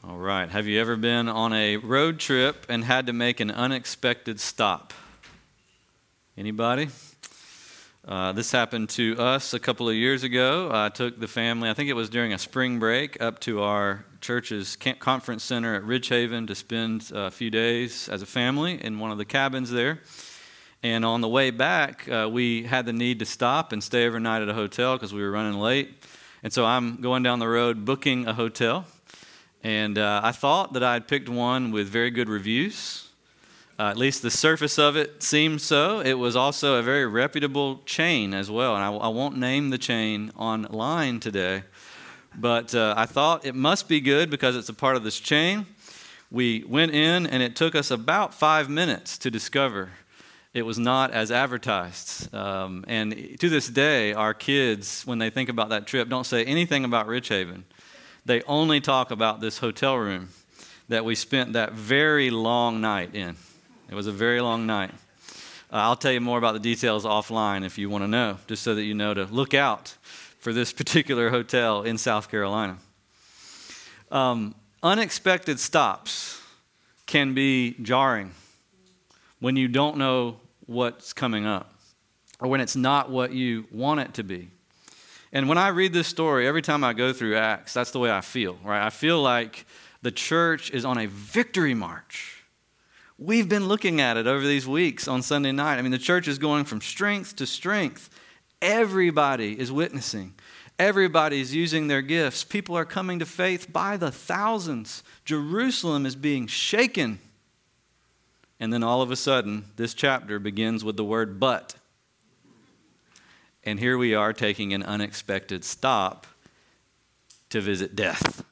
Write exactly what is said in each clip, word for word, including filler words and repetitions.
All right. Have you ever been on a road trip and had to make an unexpected stop? Anybody? Uh, this happened to us a couple of years ago. I took the family, I think it was during a spring break, up to our church's camp conference center at Ridgehaven to spend a few days as a family in one of the cabins there. And on the way back, uh, we had the need to stop and stay overnight at a hotel because we were running late. And so I'm going down the road booking a hotel. And uh, I thought that I had picked one with very good reviews. Uh, at least the surface of it seemed so. It was also a very reputable chain as well. And I, I won't name the chain online today. But uh, I thought it must be good because it's a part of this chain. We went in, and it took us about five minutes to discover it was not as advertised. Um, and to this day, our kids, when they think about that trip, don't say anything about Ridgehaven. They only talk about this hotel room that we spent that very long night in. It was a very long night. Uh, I'll tell you more about the details offline if you want to know, just so that you know to look out for this particular hotel in South Carolina. Um, unexpected stops can be jarring when you don't know what's coming up or when it's not what you want it to be. And when I read this story, every time I go through Acts, that's the way I feel, right? I feel like the church is on a victory march. We've been looking at it over these weeks on Sunday night. I mean, the church is going from strength to strength. Everybody is witnessing. Everybody's using their gifts. People are coming to faith by the thousands. Jerusalem is being shaken. And then all of a sudden, this chapter begins with the word but. And here we are taking an unexpected stop to visit death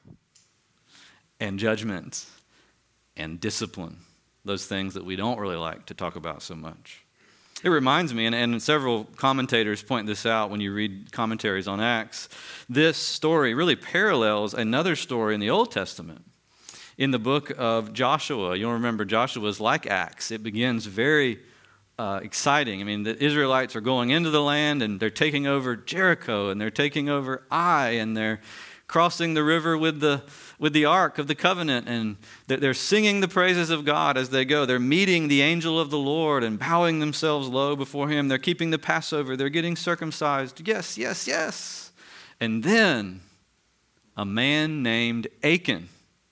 and judgment and discipline, those things that we don't really like to talk about so much. It reminds me, and, and several commentators point this out when you read commentaries on Acts, this story really parallels another story in the Old Testament. In the book of Joshua, you'll remember Joshua's like Acts. It begins very Uh, exciting. I mean, the Israelites are going into the land and they're taking over Jericho and they're taking over Ai and they're crossing the river with the with the Ark of the Covenant, and they're singing the praises of God as they go. They're meeting the angel of the Lord and bowing themselves low before him. They're keeping the Passover. They're getting circumcised. Yes, yes, yes. And then a man named Achan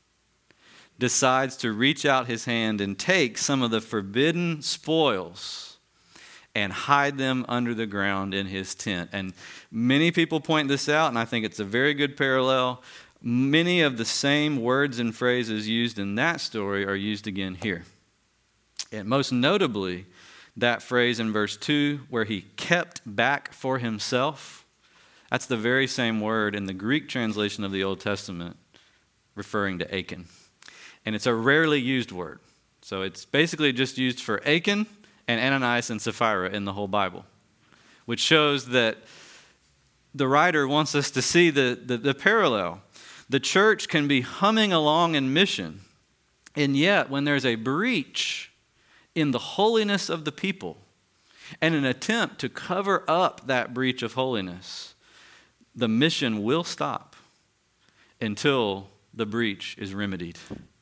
decides to reach out his hand and take some of the forbidden spoils and hide them under the ground in his tent. And many people point this out, and I think it's a very good parallel. Many of the same words and phrases used in that story are used again here. And most notably, that phrase in verse two, where he kept back for himself, that's the very same word in the Greek translation of the Old Testament referring to Achan. And it's a rarely used word. So it's basically just used for Achan and Ananias and Sapphira in the whole Bible, which shows that the writer wants us to see the, the, the parallel. The church can be humming along in mission, and yet when there's a breach in the holiness of the people and an attempt to cover up that breach of holiness, the mission will stop until the breach is remedied.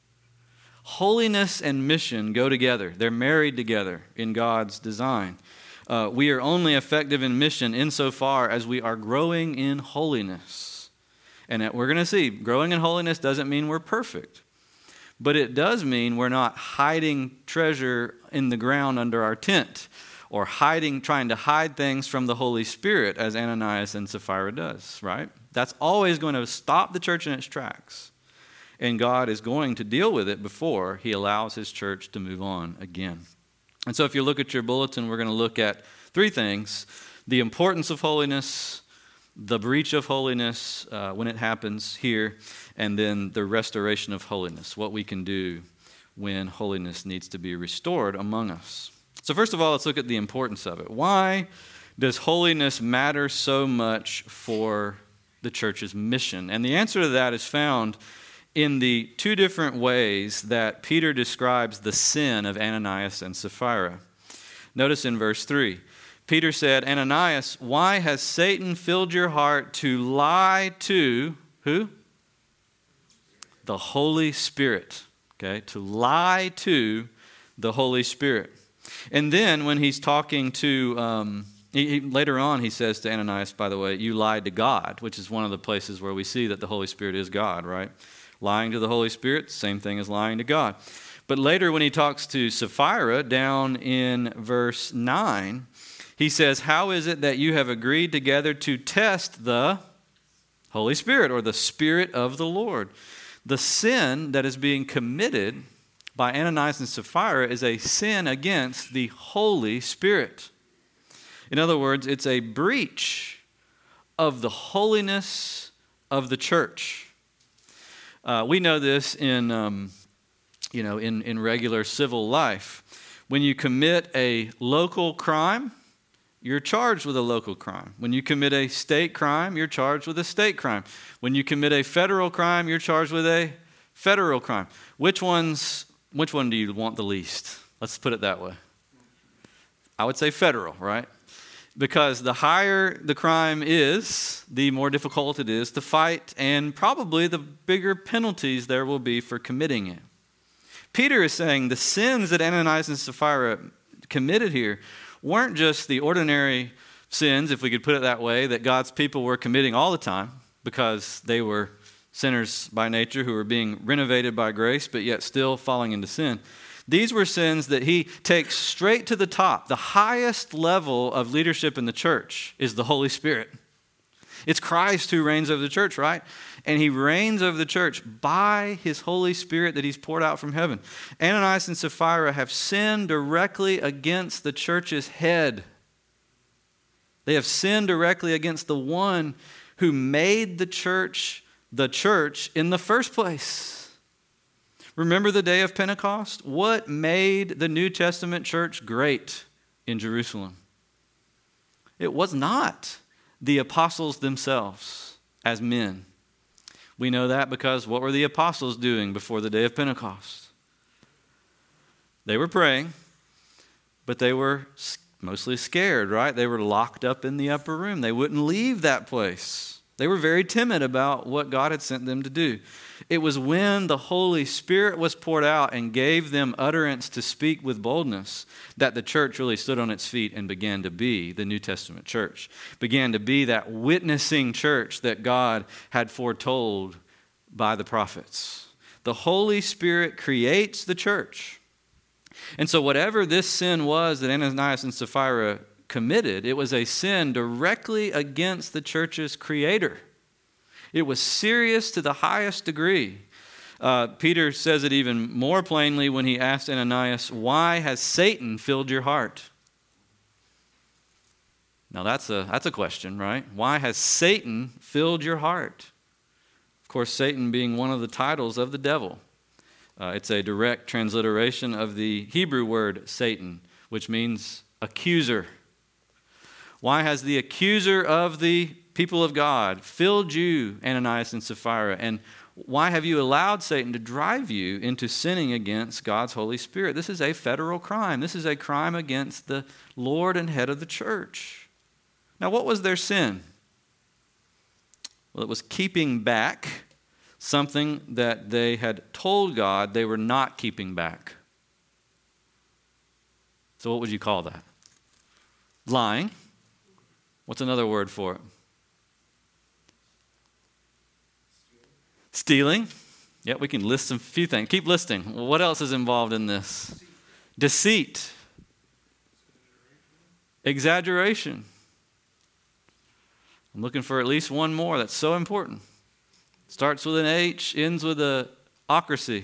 Holiness and mission go together. They're married together in God's design. Uh, we are only effective in mission insofar as we are growing in holiness. And we're going to see, growing in holiness doesn't mean we're perfect. But it does mean we're not hiding treasure in the ground under our tent or hiding, trying to hide things from the Holy Spirit as Ananias and Sapphira does, right? That's always going to stop the church in its tracks. And God is going to deal with it before he allows his church to move on again. And so if you look at your bulletin, we're going to look at three things: the importance of holiness, the breach of holiness uh, when it happens here, and then the restoration of holiness, what we can do when holiness needs to be restored among us. So first of all, let's look at the importance of it. Why does holiness matter so much for the church's mission? And the answer to that is found in the two different ways that Peter describes the sin of Ananias and Sapphira. Notice in verse three, Peter said, Ananias, why has Satan filled your heart to lie to, who? the Holy Spirit. Okay, to lie to the Holy Spirit. And then when he's talking to, um, he, he, later on he says to Ananias, by the way, you lied to God, which is one of the places where we see that the Holy Spirit is God, right? Lying to the Holy Spirit, same thing as lying to God. But later when he talks to Sapphira down in verse nine, he says, how is it that you have agreed together to test the Holy Spirit or the Spirit of the Lord? The sin that is being committed by Ananias and Sapphira is a sin against the Holy Spirit. In other words, it's a breach of the holiness of the church. Uh, we know this in, um, you know, in, in regular civil life. When you commit a local crime, you're charged with a local crime. When you commit a state crime, you're charged with a state crime. When you commit a federal crime, you're charged with a federal crime. Which one's, which one do you want the least? Let's put it that way. I would say federal, right? Because the higher the crime is, the more difficult it is to fight, and probably the bigger penalties there will be for committing it. Peter is saying the sins that Ananias and Sapphira committed here weren't just the ordinary sins, if we could put it that way, that God's people were committing all the time because they were sinners by nature who were being renovated by grace, but yet still falling into sin. These were sins that he takes straight to the top. The highest level of leadership in the church is the Holy Spirit. It's Christ who reigns over the church, right? And he reigns over the church by his Holy Spirit that he's poured out from heaven. Ananias and Sapphira have sinned directly against the church's head. They have sinned directly against the one who made the church the church in the first place. Remember the day of Pentecost? What made the New Testament church great in Jerusalem? It was not the apostles themselves as men. We know that because what were the apostles doing before the day of Pentecost? They were praying, but they were mostly scared, right? They were locked up in the upper room. They wouldn't leave that place. They were very timid about what God had sent them to do. It was when the Holy Spirit was poured out and gave them utterance to speak with boldness that the church really stood on its feet and began to be the New Testament church, began to be that witnessing church that God had foretold by the prophets. The Holy Spirit creates the church. And so whatever this sin was that Ananias and Sapphira committed, it was a sin directly against the church's creator. It was serious to the highest degree. Uh, Peter says it even more plainly when he asked Ananias, why has Satan filled your heart? Now that's a, that's a question, right? Why has Satan filled your heart? Of course, Satan being one of the titles of the devil. Uh, it's a direct transliteration of the Hebrew word Satan, which means accuser. Why has the accuser of the people of God filled you, Ananias and Sapphira? And why have you allowed Satan to drive you into sinning against God's Holy Spirit? This is a federal crime. This is a crime against the Lord and head of the church. Now, what was their sin? Well, it was keeping back something that they had told God they were not keeping back. So what would you call that? Lying. What's another word for it? Stealing. Yeah, we can list some few things. Keep listing. Well, what else is involved in this? Deceit. Exaggeration. I'm looking for at least one more that's so important. Starts with an H, ends with a ocracy.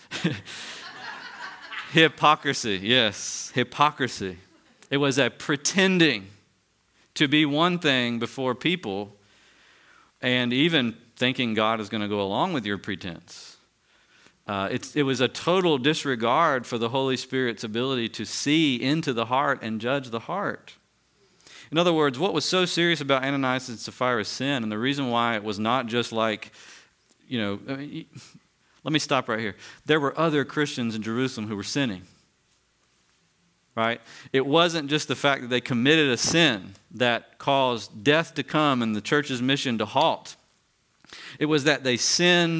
Hypocrisy, yes, hypocrisy. It was a pretending to be one thing before people and even thinking God is going to go along with your pretense. Uh, it's, it was a total disregard for the Holy Spirit's ability to see into the heart and judge the heart. In other words, what was so serious about Ananias and Sapphira's sin, and the reason why it was not just like, you know, I mean, let me stop right here. There were other Christians in Jerusalem who were sinning. Right? It wasn't just the fact that they committed a sin that caused death to come and the church's mission to halt. It was that they sinned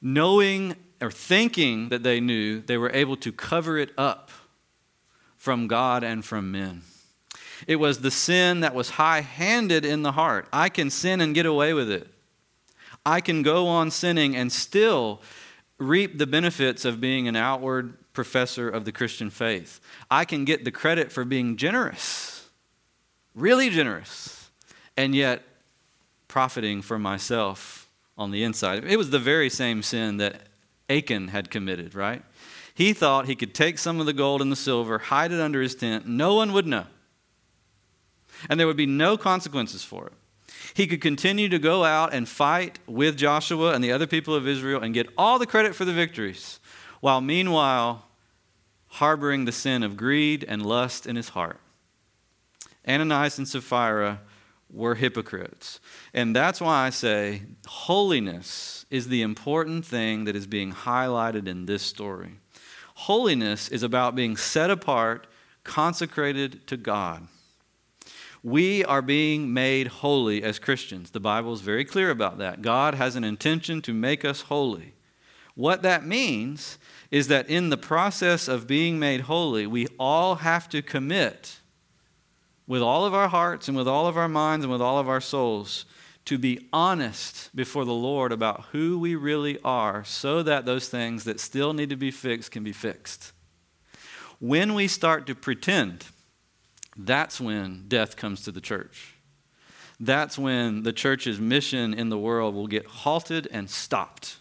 knowing or thinking that they knew, they were able to cover it up from God and from men. It was the sin that was high-handed in the heart. I can sin and get away with it. I can go on sinning and still reap the benefits of being an outward professor of the Christian faith. I can get the credit for being generous, really generous, and yet profiting for myself on the inside. It was the very same sin that Achan had committed, right? He thought he could take some of the gold and the silver, hide it under his tent. No one would know. And there would be no consequences for it. He could continue to go out and fight with Joshua and the other people of Israel and get all the credit for the victories, while meanwhile harboring the sin of greed and lust in his heart. Ananias and Sapphira were hypocrites. And that's why I say holiness is the important thing that is being highlighted in this story. Holiness is about being set apart, consecrated to God. We are being made holy as Christians. The Bible is very clear about that. God has an intention to make us holy. What that means is that in the process of being made holy, we all have to commit with all of our hearts and with all of our minds and with all of our souls to be honest before the Lord about who we really are, so that those things that still need to be fixed can be fixed. When we start to pretend, that's when death comes to the church. That's when the church's mission in the world will get halted and stopped.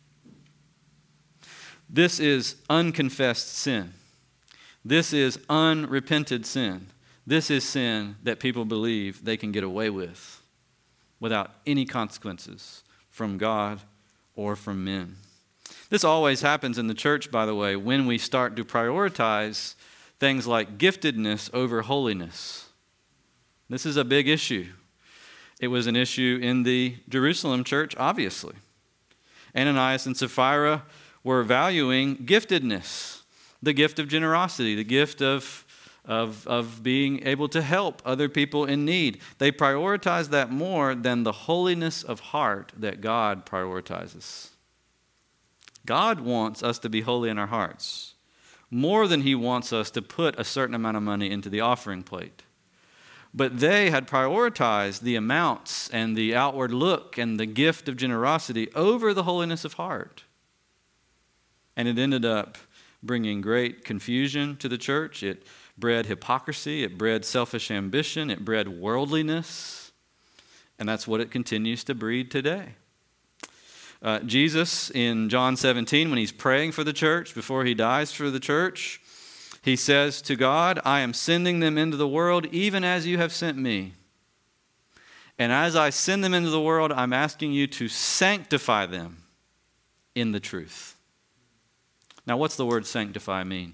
This is unconfessed sin. This is unrepented sin. This is sin that people believe they can get away with without any consequences from God or from men. This always happens in the church, by the way, when we start to prioritize things like giftedness over holiness. This is a big issue. It was an issue in the Jerusalem church, obviously. Ananias and Sapphira were valuing giftedness, the gift of generosity, the gift of, of, of being able to help other people in need. They prioritized that more than the holiness of heart that God prioritizes. God wants us to be holy in our hearts, more than he wants us to put a certain amount of money into the offering plate. But they had prioritized the amounts and the outward look and the gift of generosity over the holiness of heart. And it ended up bringing great confusion to the church. It bred hypocrisy. It bred selfish ambition. It bred worldliness. And that's what it continues to breed today. Uh, Jesus, in John seventeen, when he's praying for the church, before he dies for the church, he says to God, I am sending them into the world even as you have sent me. And as I send them into the world, I'm asking you to sanctify them in the truth. Now, what's the word sanctify mean?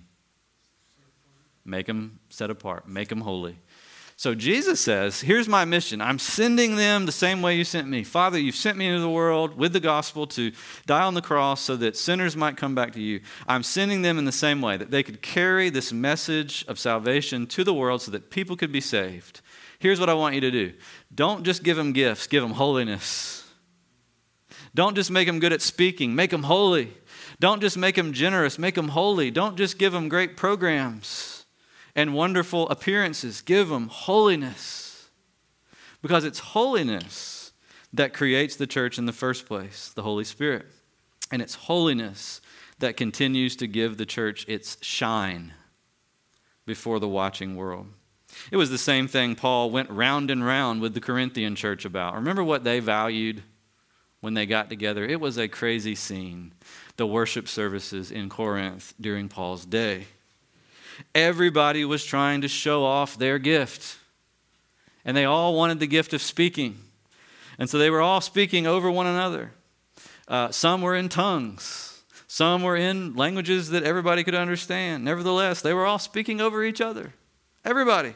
Make them set apart. Make them holy. So Jesus says, here's my mission. I'm sending them the same way you sent me. Father, you've sent me into the world with the gospel to die on the cross so that sinners might come back to you. I'm sending them in the same way, that they could carry this message of salvation to the world so that people could be saved. Here's what I want you to do. Don't just give them gifts, give them holiness. Don't just make them good at speaking, make them holy. Don't just make them generous, make them holy. Don't just give them great programs and wonderful appearances. Give them holiness. Because it's holiness that creates the church in the first place, the Holy Spirit. And it's holiness that continues to give the church its shine before the watching world. It was the same thing Paul went round and round with the Corinthian church about. Remember what they valued when they got together? It was a crazy scene, the worship services in Corinth during Paul's day. Everybody was trying to show off their gift. And they all wanted the gift of speaking. And so they were all speaking over one another. Uh, some were in tongues. Some were in languages that everybody could understand. Nevertheless, they were all speaking over each other. Everybody.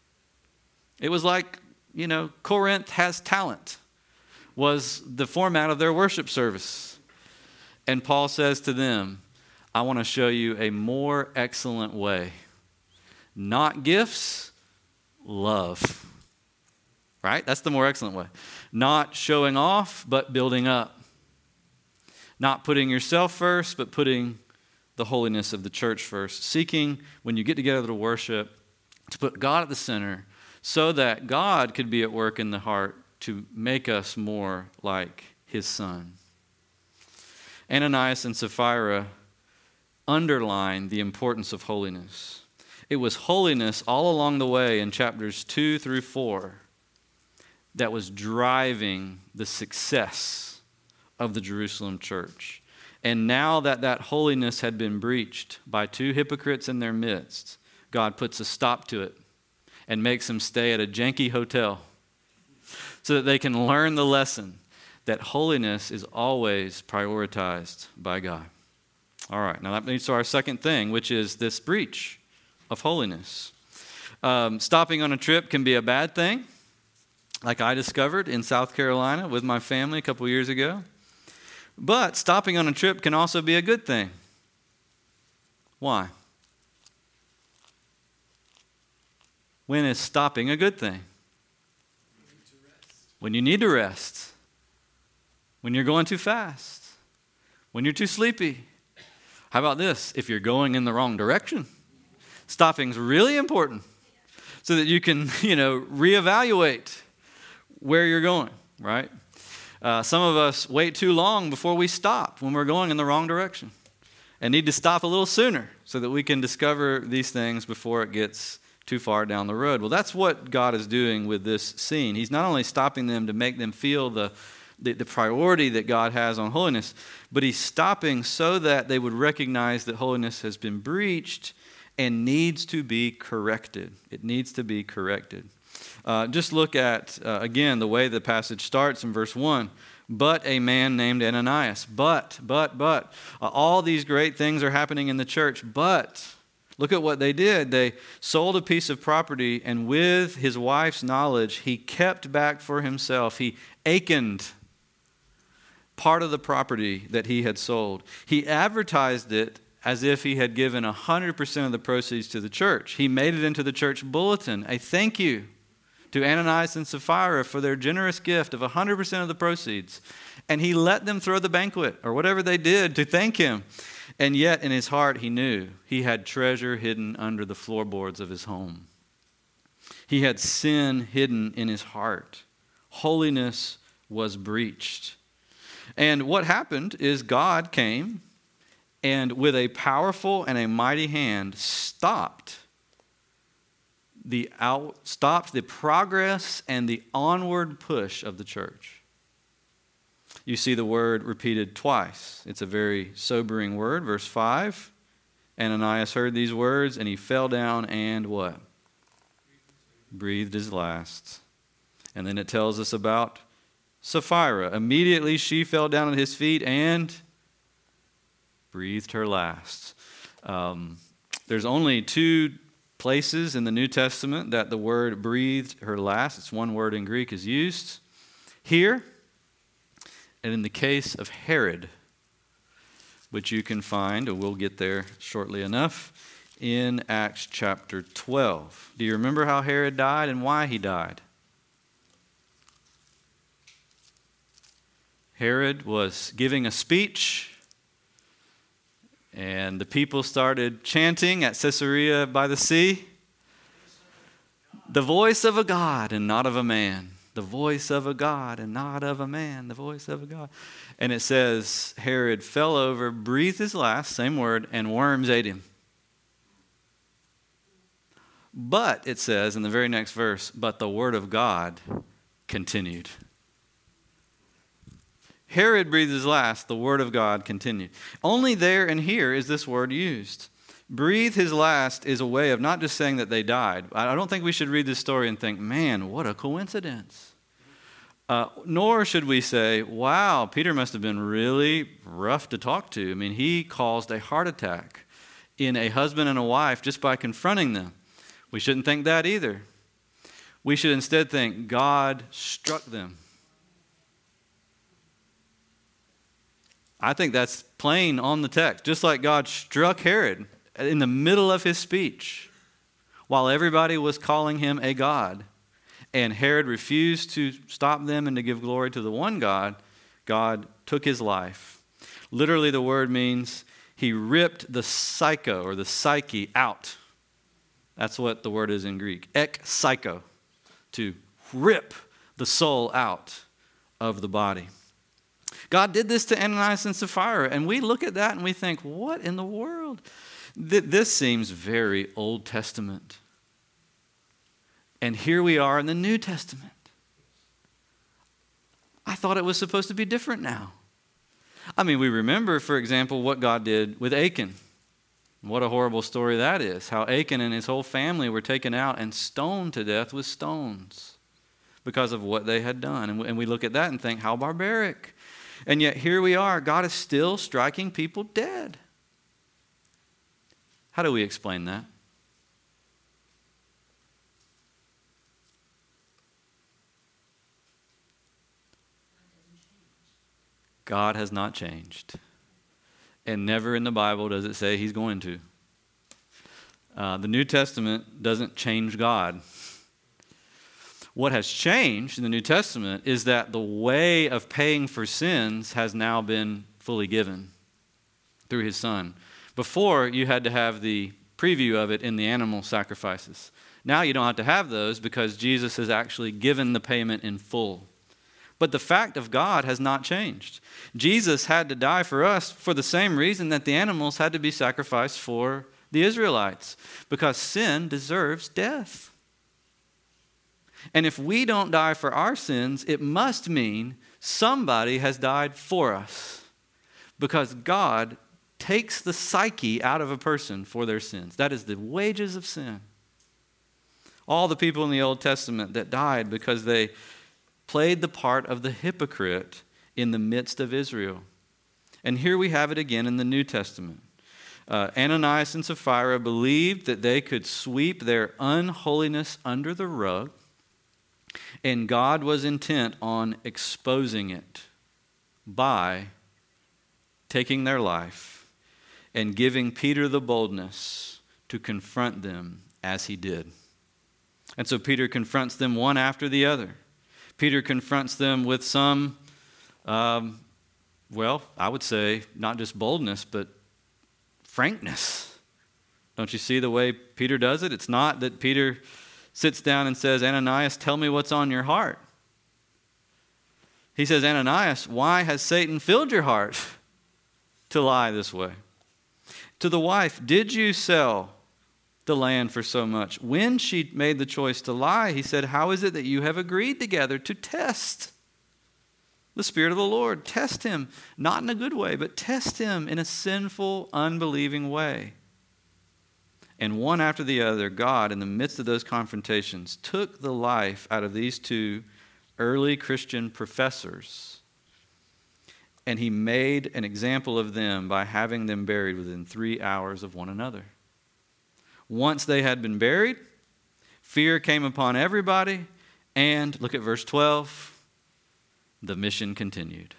It was like, you know, Corinth has talent was the format of their worship service. And Paul says to them, I want to show you a more excellent way. Not gifts, love. Right? That's the more excellent way. Not showing off, but building up. Not putting yourself first, but putting the holiness of the church first. Seeking, when you get together to worship, to put God at the center so that God could be at work in the heart to make us more like his Son. Ananias and Sapphira underline the importance of holiness. It was holiness all along the way in chapters two through four that was driving the success of the Jerusalem church. And now that that holiness had been breached by two hypocrites in their midst, God puts a stop to it and makes them stay at a janky hotel so that they can learn the lesson that holiness is always prioritized by God. All right, now that leads to our second thing, which is this breach of holiness. Um, stopping on a trip can be a bad thing, like I discovered in South Carolina with my family a couple years ago. But stopping on a trip can also be a good thing. Why? When is stopping a good thing? When you need to rest. When you're going too fast. When you're too sleepy. How about this? If you're going in the wrong direction. Stopping's really important so that you can, you know, reevaluate where you're going, right? Uh, some of us wait too long before we stop when we're going in the wrong direction and need to stop a little sooner so that we can discover these things before it gets too far down the road. Well, that's what God is doing with this scene. He's not only stopping them to make them feel the, the, the priority that God has on holiness, but he's stopping so that they would recognize that holiness has been breached and needs to be corrected. It needs to be corrected. Uh, just look at, uh, again, the way the passage starts in verse one. But a man named Ananias. But, but, but. Uh, all these great things are happening in the church. But, look at what they did. They sold a piece of property, and with his wife's knowledge, he kept back for himself. He Achaned part of the property that he had sold. He advertised it as if he had given one hundred percent of the proceeds to the church. He made it into the church bulletin, a thank you to Ananias and Sapphira for their generous gift of one hundred percent of the proceeds. And he let them throw the banquet or whatever they did to thank him. And yet in his heart he knew he had treasure hidden under the floorboards of his home. He had sin hidden in his heart. Holiness was breached. And what happened is God came and with a powerful and a mighty hand stopped the out, stopped the progress and the onward push of the church. You see the word repeated twice. It's a very sobering word. Verse five, Ananias heard these words and he fell down and what? Breathed his last. And then it tells us about Sapphira. Immediately she fell down at his feet and breathed her last. Um, there's only two places in the New Testament that the word breathed her last, it's one word in Greek, is used. Here, and in the case of Herod, which you can find, and we'll get there shortly enough, in Acts chapter twelve. Do you remember how Herod died and why he died? Herod was giving a speech, and the people started chanting at Caesarea by the sea, the voice of a God and not of a man. The voice of a God and not of a man. The voice of a God. And it says Herod fell over, breathed his last, same word, and worms ate him. But, it says in the very next verse, but the word of God continued. Herod breathed his last, the word of God continued. Only there and here is this word used. Breathe his last is a way of not just saying that they died. I don't think we should read this story and think, man, what a coincidence. Uh, nor should we say, wow, Peter must have been really rough to talk to. I mean, he caused a heart attack in a husband and a wife just by confronting them. We shouldn't think that either. We should instead think God struck them. I think that's plain on the text. Just like God struck Herod in the middle of his speech while everybody was calling him a god, and Herod refused to stop them and to give glory to the one God, God took his life. Literally, the word means he ripped the psycho or the psyche out. That's what the word is in Greek. Ek psycho, to rip the soul out of the body. God did this to Ananias and Sapphira, and we look at that and we think, what in the world? This seems very Old Testament. And here we are in the New Testament. I thought it was supposed to be different now. I mean, we remember, for example, what God did with Achan. What a horrible story that is. How Achan and his whole family were taken out and stoned to death with stones because of what they had done. And we look at that and think, how barbaric. And yet here we are. God is still striking people dead. How do we explain that? God has not changed. And never in the Bible does it say he's going to. Uh, the New Testament doesn't change God. What has changed in the New Testament is that the way of paying for sins has now been fully given through his Son. Before, you had to have the preview of it in the animal sacrifices. Now you don't have to have those because Jesus has actually given the payment in full. But the fact of God has not changed. Jesus had to die for us for the same reason that the animals had to be sacrificed for the Israelites, because sin deserves death. And if we don't die for our sins, it must mean somebody has died for us, because God takes the psyche out of a person for their sins. That is the wages of sin. All the people in the Old Testament that died because they played the part of the hypocrite in the midst of Israel. And here we have it again in the New Testament. Uh, Ananias and Sapphira believed that they could sweep their unholiness under the rug, and God was intent on exposing it by taking their life and giving Peter the boldness to confront them as he did. And so Peter confronts them one after the other. Peter confronts them with some, um, well, I would say not just boldness, but frankness. Don't you see the way Peter does it? It's not that Peter sits down and says, Ananias, tell me what's on your heart. He says, Ananias, why has Satan filled your heart to lie this way? To the wife, did you sell the land for so much? When she made the choice to lie, he said, how is it that you have agreed together to test the Spirit of the Lord? Test him, not in a good way, but test him in a sinful, unbelieving way. And one after the other, God, in the midst of those confrontations, took the life out of these two early Christian professors, and he made an example of them by having them buried within three hours of one another. Once they had been buried, fear came upon everybody, and look at verse twelve, the mission continued.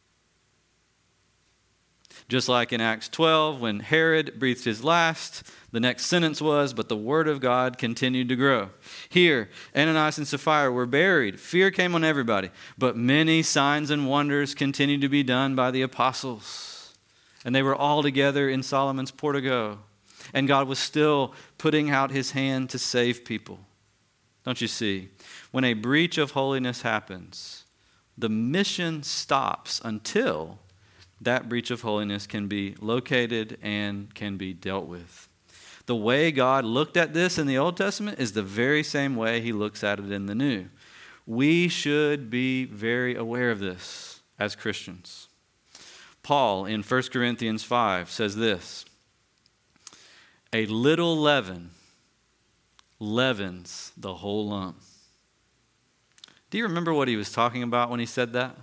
Just like in Acts twelve, when Herod breathed his last, the next sentence was, but the word of God continued to grow. Here, Ananias and Sapphira were buried. Fear came on everybody, but many signs and wonders continued to be done by the apostles. And they were all together in Solomon's portico. And God was still putting out his hand to save people. Don't you see? When a breach of holiness happens, the mission stops until that breach of holiness can be located and can be dealt with. The way God looked at this in the Old Testament is the very same way he looks at it in the New. We should be very aware of this as Christians. Paul in First Corinthians five says this, a little leaven leavens the whole lump. Do you remember what he was talking about when he said that?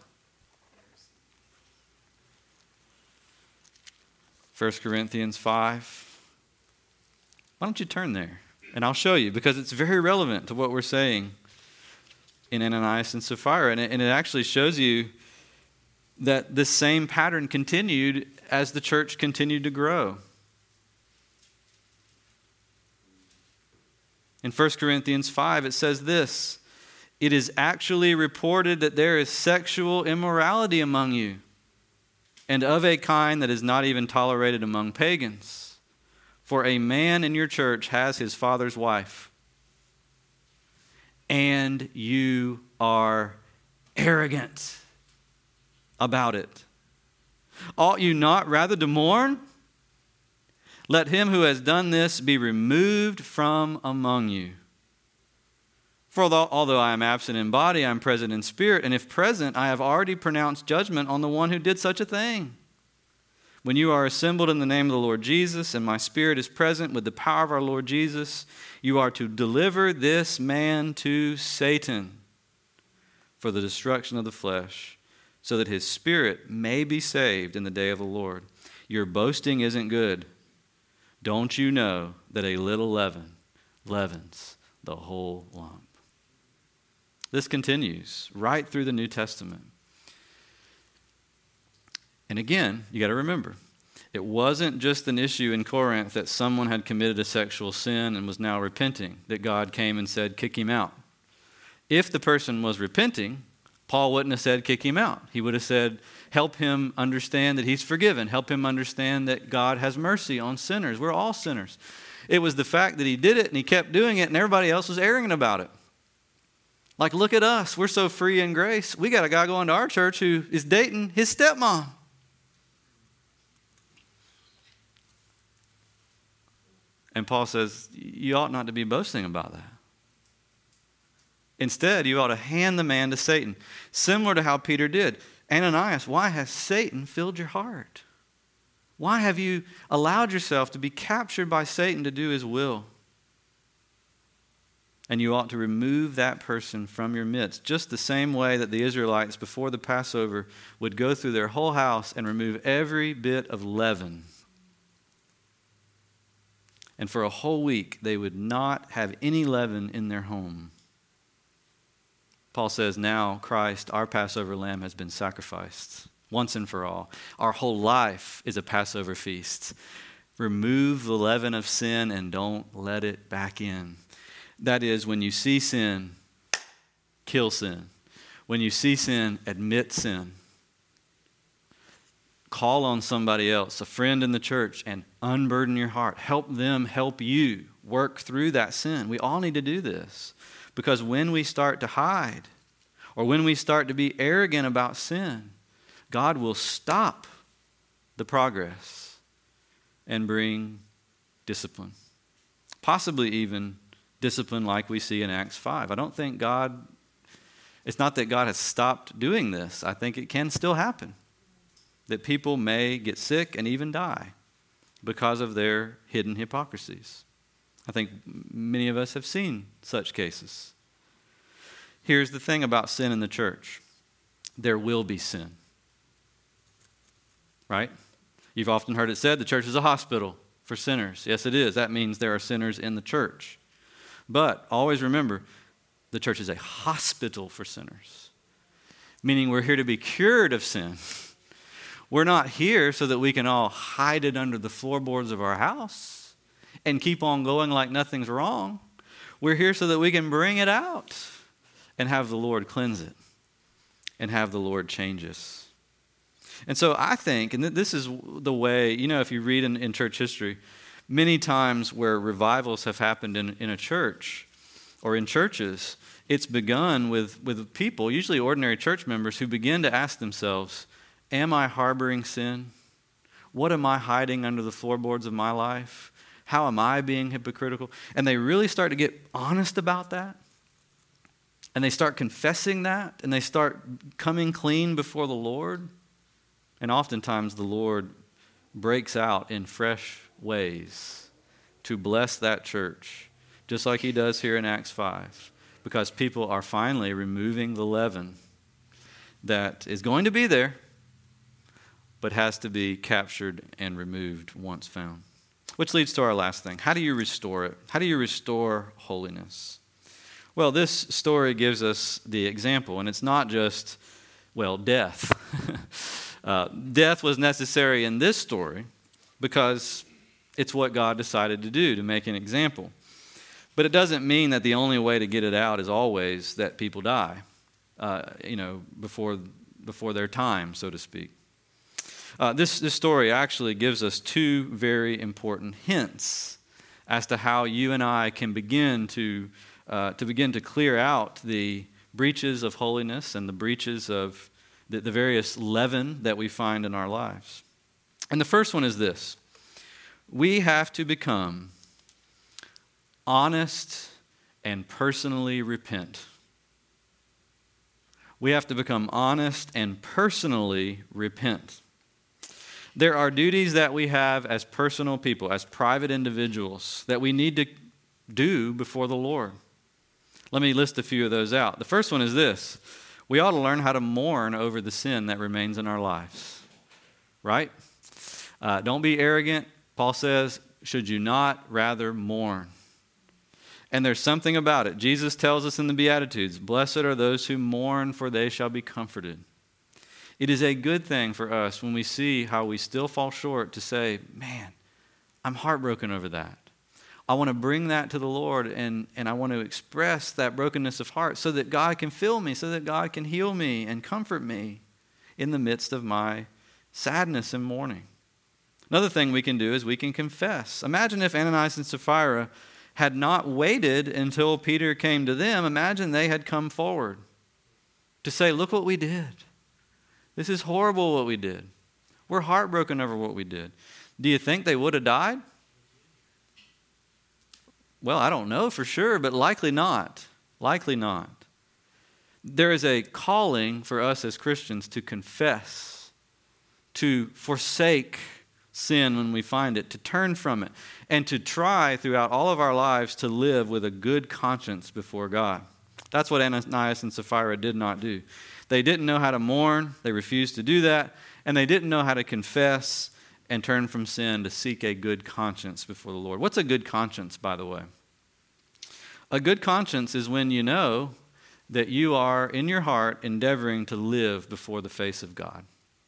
First Corinthians five. Why don't you turn there? And I'll show you, because it's very relevant to what we're saying in Ananias and Sapphira. And it, and it actually shows you that this same pattern continued as the church continued to grow. In First Corinthians five, it says this, it is actually reported that there is sexual immorality among you, and of a kind that is not even tolerated among pagans. For a man in your church has his father's wife, and you are arrogant about it. Ought you not rather to mourn? Let him who has done this be removed from among you. For although, although I am absent in body, I am present in spirit, and if present, I have already pronounced judgment on the one who did such a thing. When you are assembled in the name of the Lord Jesus, and my spirit is present with the power of our Lord Jesus, you are to deliver this man to Satan for the destruction of the flesh, so that his spirit may be saved in the day of the Lord. Your boasting isn't good. Don't you know that a little leaven leavens the whole lump? This continues right through the New Testament. And again, you got to remember, it wasn't just an issue in Corinth that someone had committed a sexual sin and was now repenting, that God came and said, kick him out. If the person was repenting, Paul wouldn't have said, kick him out. He would have said, help him understand that he's forgiven. Help him understand that God has mercy on sinners. We're all sinners. It was the fact that he did it and he kept doing it and everybody else was arrogant about it. Like, look at us. We're so free in grace. We got a guy going to our church who is dating his stepmom. And Paul says, you ought not to be boasting about that. Instead, you ought to hand the man to Satan, similar to how Peter did. Ananias, why has Satan filled your heart? Why have you allowed yourself to be captured by Satan to do his will? And you ought to remove that person from your midst, just the same way that the Israelites before the Passover would go through their whole house and remove every bit of leaven. And for a whole week, they would not have any leaven in their home. Paul says, now Christ, our Passover lamb, has been sacrificed once and for all. Our whole life is a Passover feast. Remove the leaven of sin and don't let it back in. That is, when you see sin, kill sin. When you see sin, admit sin. Call on somebody else, a friend in the church, and unburden your heart. Help them help you work through that sin. We all need to do this. Because when we start to hide, or when we start to be arrogant about sin, God will stop the progress and bring discipline. Possibly even discipline like we see in Acts five. I don't think God, it's not that God has stopped doing this. I think it can still happen. That people may get sick and even die because of their hidden hypocrisies. I think many of us have seen such cases. Here's the thing about sin in the church. There will be sin. Right? You've often heard it said the church is a hospital for sinners. Yes, it is. That means there are sinners in the church. But always remember, the church is a hospital for sinners. Meaning we're here to be cured of sin. We're not here so that we can all hide it under the floorboards of our house and keep on going like nothing's wrong. We're here so that we can bring it out and have the Lord cleanse it and have the Lord change us. And so I think, and this is the way, you know, if you read in, in church history, many times where revivals have happened in, in a church or in churches, it's begun with, with people, usually ordinary church members, who begin to ask themselves, am I harboring sin? What am I hiding under the floorboards of my life? How am I being hypocritical? And they really start to get honest about that. And they start confessing that. And they start coming clean before the Lord. And oftentimes the Lord breaks out in fresh ways to bless that church, just like he does here in Acts five, because people are finally removing the leaven that is going to be there, but has to be captured and removed once found. Which leads to our last thing. How do you restore it? How do you restore holiness? Well, this story gives us the example, and it's not just, well, death. uh, death was necessary in this story because it's what God decided to do, to make an example. But it doesn't mean that the only way to get it out is always that people die, uh, you know, before before their time, so to speak. Uh, this, this story actually gives us two very important hints as to how you and I can begin to, uh, to begin to clear out the breaches of holiness and the breaches of the, the various leaven that we find in our lives. And the first one is this. We have to become honest and personally repent. We have to become honest and personally repent. There are duties that we have as personal people, as private individuals, that we need to do before the Lord. Let me list a few of those out. The first one is this. We ought to learn how to mourn over the sin that remains in our lives. Right? Uh, don't be arrogant. Paul says, should you not rather mourn? And there's something about it. Jesus tells us in the Beatitudes, blessed are those who mourn, for they shall be comforted. It is a good thing for us when we see how we still fall short to say, man, I'm heartbroken over that. I want to bring that to the Lord, and, and I want to express that brokenness of heart so that God can fill me, so that God can heal me and comfort me in the midst of my sadness and mourning. Another thing we can do is we can confess. Imagine if Ananias and Sapphira had not waited until Peter came to them. Imagine they had come forward to say, look what we did. This is horrible what we did. We're heartbroken over what we did. Do you think they would have died? Well, I don't know for sure, but likely not. Likely not. There is a calling for us as Christians to confess, to forsake sin when we find it, to turn from it, and to try throughout all of our lives to live with a good conscience before God. That's what Ananias and Sapphira did not do. They didn't know how to mourn, they refused to do that, and they didn't know how to confess and turn from sin to seek a good conscience before the Lord. What's a good conscience, by the way? A good conscience is when you know that you are in your heart endeavoring to live before the face of God.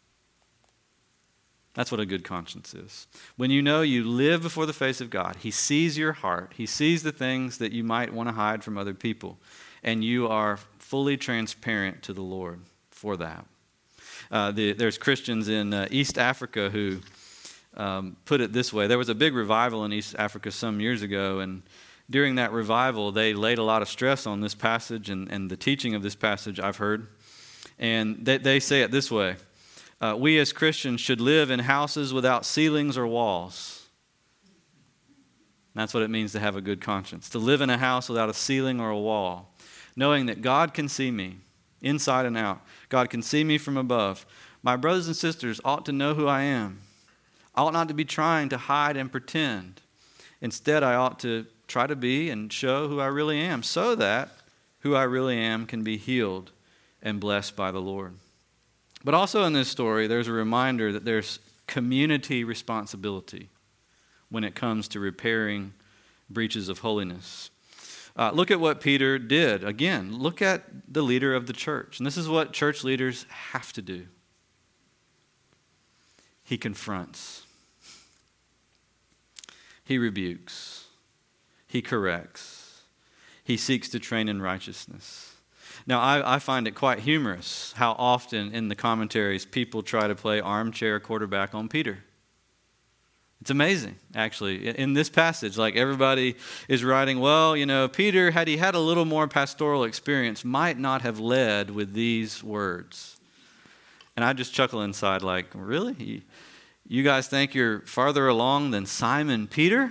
That's what a good conscience is. When you know you live before the face of God, He sees your heart. He sees the things that you might want to hide from other people. And you are fully transparent to the Lord for that. Uh, the, there's Christians in uh, East Africa who um, put it this way. There was a big revival in East Africa some years ago. And during that revival, they laid a lot of stress on this passage and, and the teaching of this passage I've heard. And they, they say it this way. Uh, we as Christians should live in houses without ceilings or walls. That's what it means to have a good conscience. To live in a house without a ceiling or a wall. Knowing that God can see me inside and out. God can see me from above. My brothers and sisters ought to know who I am. I ought not to be trying to hide and pretend. Instead, I ought to try to be and show who I really am so that who I really am can be healed and blessed by the Lord. But also in this story, there's a reminder that there's community responsibility when it comes to repairing breaches of holiness. Uh, look at what Peter did. Again, look at the leader of the church. And this is what church leaders have to do. He confronts. He rebukes. He corrects. He seeks to train in righteousness. Now, I, I find it quite humorous how often in the commentaries people try to play armchair quarterback on Peter. It's amazing, actually. In this passage, like everybody is writing, well, you know, Peter, had he had a little more pastoral experience, might not have led with these words. And I just chuckle inside like, really? You, you guys think you're farther along than Simon Peter?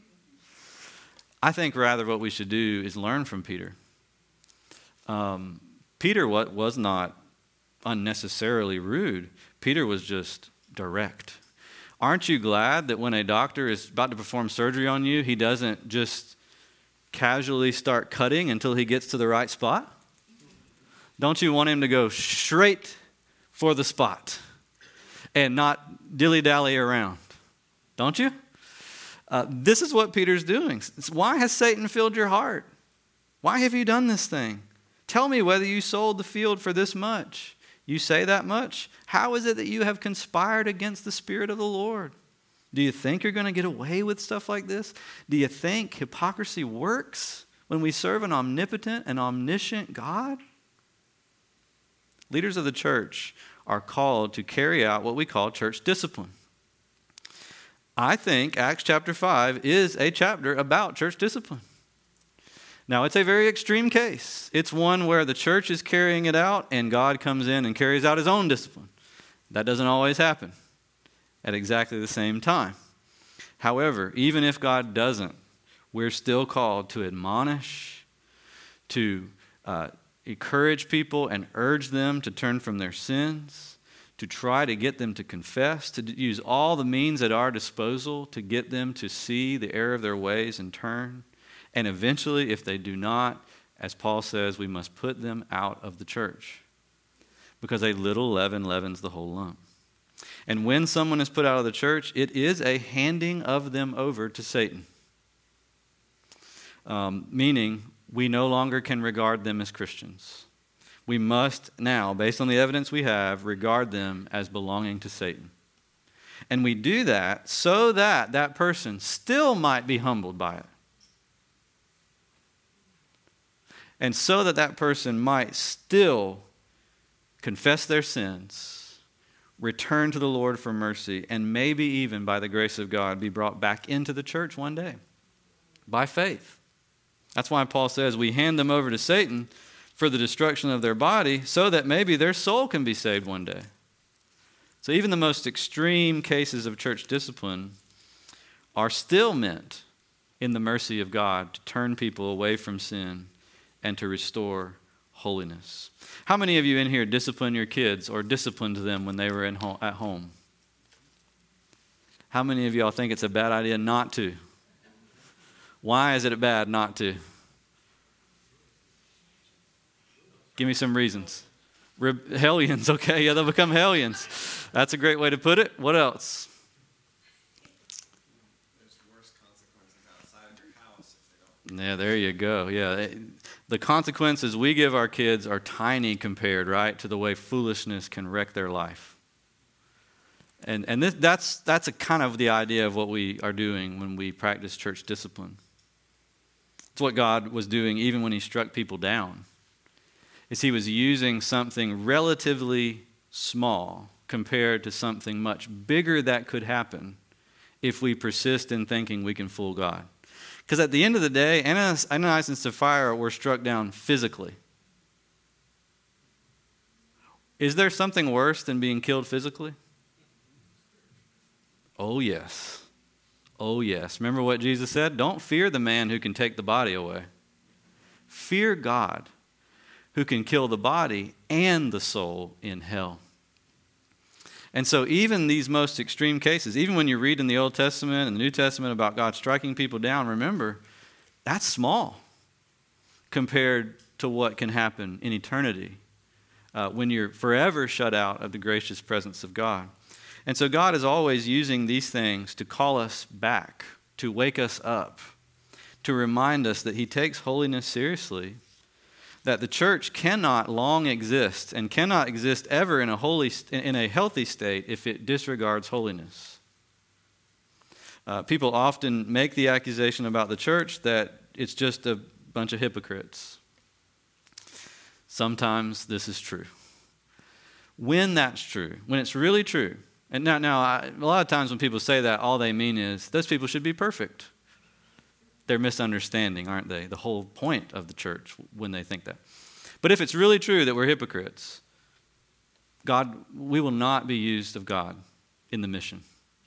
I think rather what we should do is learn from Peter. Um, Peter what was not unnecessarily rude. Peter was just direct. Aren't you glad that when a doctor is about to perform surgery on you, he doesn't just casually start cutting until he gets to the right spot? Don't you want him to go straight for the spot and not dilly-dally around? Don't you? Uh, this is what Peter's doing. Why has Satan filled your heart? Why have you done this thing? Tell me whether you sold the field for this much. You say that much? How is it that you have conspired against the Spirit of the Lord? Do you think you're going to get away with stuff like this? Do you think hypocrisy works when we serve an omnipotent and omniscient God? Leaders of the church are called to carry out what we call church discipline. I think Acts chapter five is a chapter about church discipline. Now, it's a very extreme case. It's one where the church is carrying it out and God comes in and carries out his own discipline. That doesn't always happen at exactly the same time. However, even if God doesn't, we're still called to admonish, to uh, encourage people and urge them to turn from their sins, to try to get them to confess, to use all the means at our disposal to get them to see the error of their ways and turn. And eventually, if they do not, as Paul says, we must put them out of the church. Because a little leaven leavens the whole lump. And when someone is put out of the church, it is a handing of them over to Satan. Um, meaning, we no longer can regard them as Christians. We must now, based on the evidence we have, regard them as belonging to Satan. And we do that so that that person still might be humbled by it. And so that that person might still confess their sins, return to the Lord for mercy, and maybe even by the grace of God be brought back into the church one day by faith. That's why Paul says we hand them over to Satan for the destruction of their body so that maybe their soul can be saved one day. So even the most extreme cases of church discipline are still meant in the mercy of God to turn people away from sin and to restore holiness. How many of you in here discipline your kids or disciplined them when they were in home, at home? How many of y'all think it's a bad idea not to? Why is it bad not to? Give me some reasons. Re- hellions, okay, yeah, they'll become hellions. That's a great way to put it. What else? There's worse consequences outside of your house if they don't. Yeah, there you go. Yeah, the consequences we give our kids are tiny compared, right, to the way foolishness can wreck their life. And and this, that's that's a kind of the idea of what we are doing when we practice church discipline. It's what God was doing even when he struck people down. Is he was using something relatively small compared to something much bigger that could happen if we persist in thinking we can fool God. Because at the end of the day, Ananias and Sapphira were struck down physically. Is there something worse than being killed physically? Oh, yes. Oh, yes. Remember what Jesus said? Don't fear the man who can take the body away. Fear God, who can kill the body and the soul in hell. And so even these most extreme cases, even when you read in the Old Testament and the New Testament about God striking people down, remember, that's small compared to what can happen in eternity uh, when you're forever shut out of the gracious presence of God. And so God is always using these things to call us back, to wake us up, to remind us that he takes holiness seriously, that the church cannot long exist and cannot exist ever in a holy, in a healthy state if it disregards holiness. Uh, people often make the accusation about the church that it's just a bunch of hypocrites. Sometimes this is true. When that's true, when it's really true, and now, now I, a lot of times when people say that, all they mean is those people should be perfect. They're misunderstanding, aren't they? The whole point of the church when they think that. But if it's really true that we're hypocrites, God, we will not be used of God in the mission.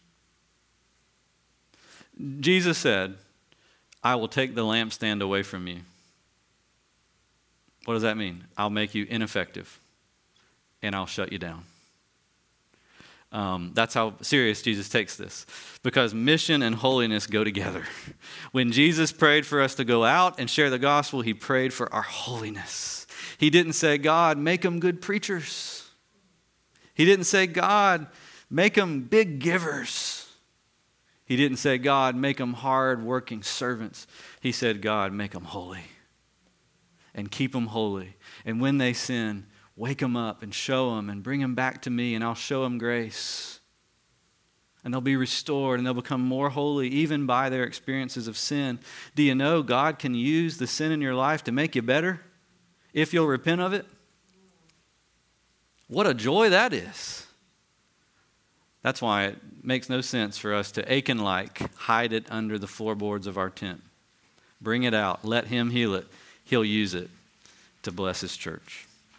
Jesus said, I will take the lampstand away from you. What does that mean? I'll make you ineffective and I'll shut you down. Um, that's how serious Jesus takes this, because mission and holiness go together. When Jesus prayed for us to go out and share the gospel, he prayed for our holiness. He didn't say, God, make them good preachers. He didn't say, God, make them big givers. He didn't say, God, make them hard-working servants. He said, God, make them holy and keep them holy. And when they sin, wake them up and show them and bring them back to me, and I'll show them grace. And they'll be restored and they'll become more holy even by their experiences of sin. Do you know God can use the sin in your life to make you better if you'll repent of it? What a joy that is. That's why it makes no sense for us to Achan-like hide it under the floorboards of our tent. Bring it out. Let him heal it. He'll use it to bless his church.